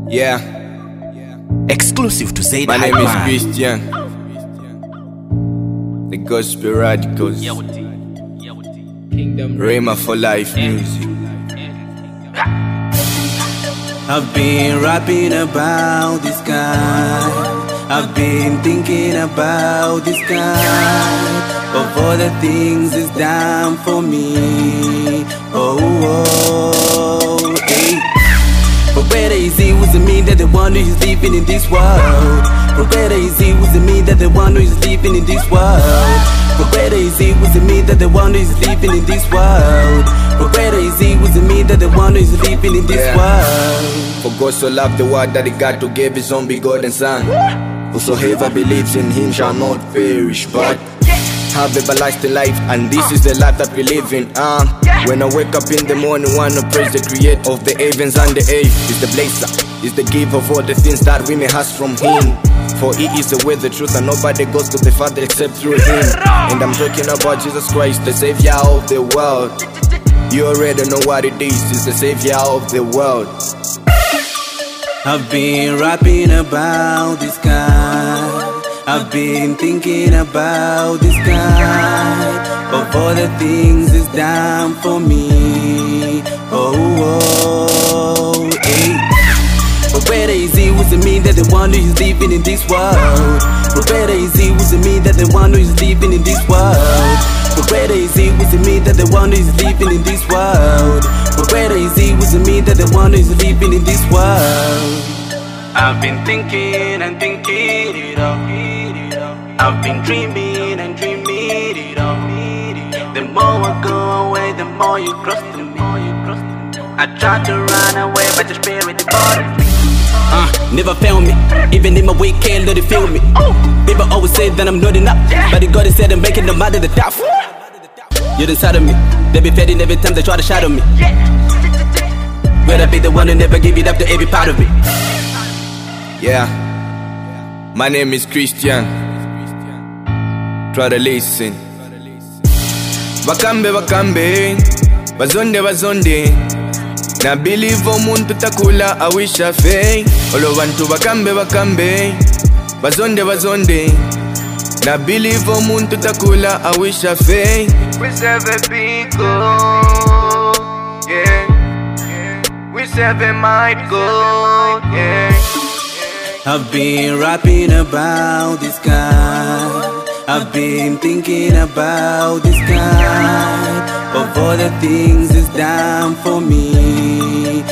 Yeah, Exclusive to Zaid my name is Hyper. Christian, the Gospel Radicals, Rhema for Life Music. I've been rapping about this guy. I've been thinking about this guy. Of all the things he's done for me. Oh, hey. For better is he was in me that the one who is living in this world. For better is he was in me that the one who is living in this world. For better is he was in me that the one who is living in this world. For better is he was in me that the one who is living in this world. For God so loved the world that he got to give his own begotten Son. Whosoever believes in him shall not perish, but have everlasting life, and this is the life that we live in. When I wake up in the morning, wanna praise the creator of the heavens and the earth. He's the blazer, he's the giver of all the things that we may ask from him. For he is the way, the truth, and nobody goes to the Father except through him. And I'm talking about Jesus Christ, the Savior of the world. You already know what it is, he's the Savior of the world. I've been rapping about this guy. I've been thinking about this guy. Of all the things he's done for me. Oh, hey. For better is he was in me that the one who is living in this world. For better is he was in me that the one who is living in this world. For better is he was in me that the one who is living in this world. For better is he was in me that the one who is living in this world. I've been thinking and thinking it all. I've been dreaming and dreaming it all. The more I go away, the more you cross to me. I try to run away, but the spirit departed me. Never failed me, even in my weekend, let it feel me. People always say that I'm not enough, but the God is said I'm making them out of the tough. You're inside of me, they be fading every time they try to shadow me. Will I be the one who never give it up to every part of me? Yeah, my name is Christian. Try to listen. Bakambe bakambe, bazonde bazonde. Na believe omuntu takula awisha fei. Olo bantu bakambe bakambe, bazonde bazonde. Na believe omuntu takula awisha fei. We serve a big God, yeah. We serve a mighty God, yeah. I've been rapping about this guy. I've been thinking about this guy. Of all the things he's done for me.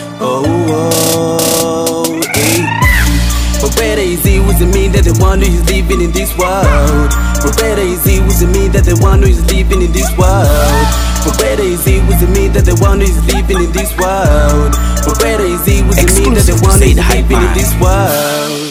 Oh, hey. For better is he was in me that the one who is living in this world. For better is he was in me that the one who is living in this world. For better is he was in me that the one who is living in this world. For better is he was in me that the one who is living in this world.